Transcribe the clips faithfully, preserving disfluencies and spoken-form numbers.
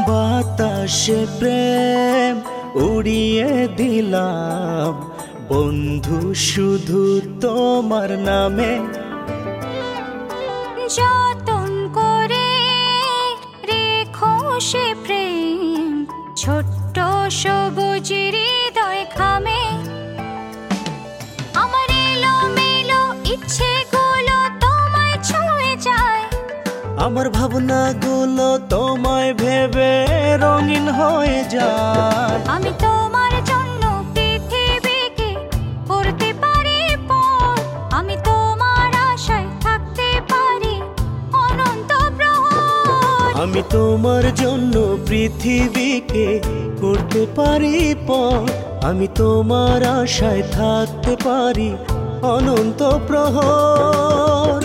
বাতাসে প্রেম উড়িয়ে দিলাম বন্ধু শুধু তোমার নামে। যতন করে রেখো সে প্রেম ছোট্ট সবুজ হৃদয় খামে। আমার এলো মেলো ইচ্ছেগুলো তোমায় ছুঁয়ে যায়, আমার ভাবনাগুলো তোমায় ভেবে রঙিন হয়ে যায়। আমি তোমার জন্য পৃথিবীকে করতে পারি পর, আমি তোমার আশায় থাকতে পারি অনন্ত প্রহর। আমি তোমার জন্য পৃথিবীকে করতে পারি পর, আমি তোমার আশায় থাকতে পারি অনন্ত প্রহর।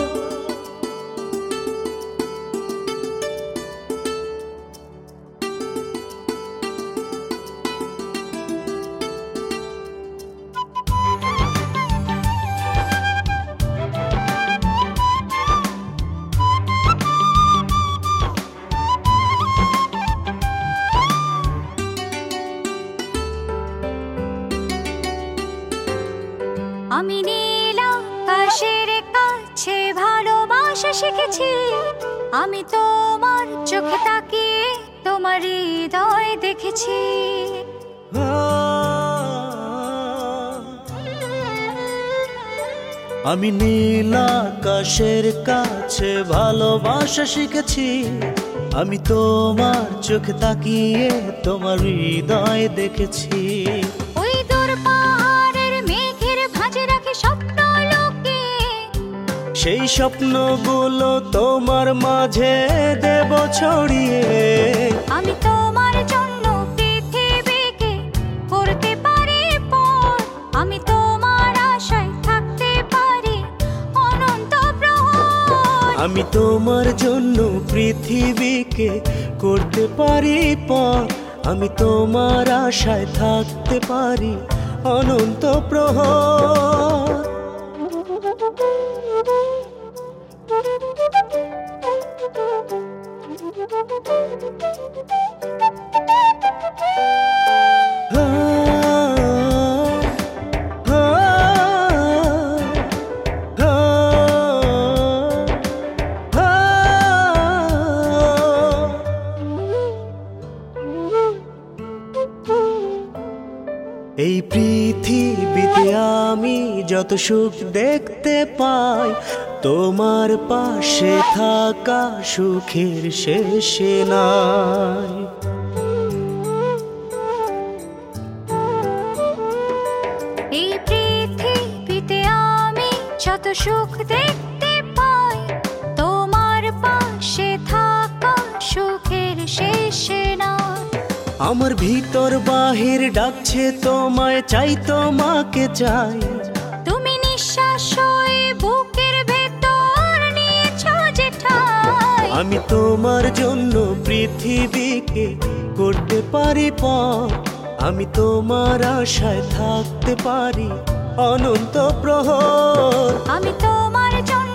আমি নীল আকাশের কাছে ভালোবাসা শিখেছি, আমি তোমার চোখে তাকিয়ে তোমার হৃদয় দেখেছি। আমি নীল আকাশের কাছে ভালোবাসা শিখেছি, আমি তোমার চোখে তাকিয়ে তোমার হৃদয় দেখেছি। ওই দূর পাহাড়ের মেঘের ভাঁজে রাখে স্বপ্ন লোকে, সেই স্বপ্নগুলো তোমার মাঝে দেব ছড়িয়ে। আমি তোমার জন্য পৃথিবীকে করতে পারি পর, আমি তোমার আশায় থাকতে পারি অনন্ত প্রহর। আমি তোমার জন্য পৃথিবীকে করতে পারি পর, আমি তোমার আশায় থাকতে পারি অনন্ত প্রহর। এই পৃথিবীতে আমি যত সুখ দেখতে পাই, তোমার পাশে থাকা সুখের শেষে নাই। এই পৃথিবীতে আমি যত সুখ দেখতে পাই, তোমার পাশে থাকা সুখের শেষে নাই। আমার ভিতর বাহির ডাকছে তোমায়, চাই তোমাকে চাই। তুমি নিঃশ্বাস হয়ে বুকের ভেতর নিয়েছো যে ঠাই, আমি তোমার জন্য পৃথিবীকে করতে পারি পর, আমি তোমার আশায় থাকতে পারি অনন্ত প্রহর। আমি তোমার জন্য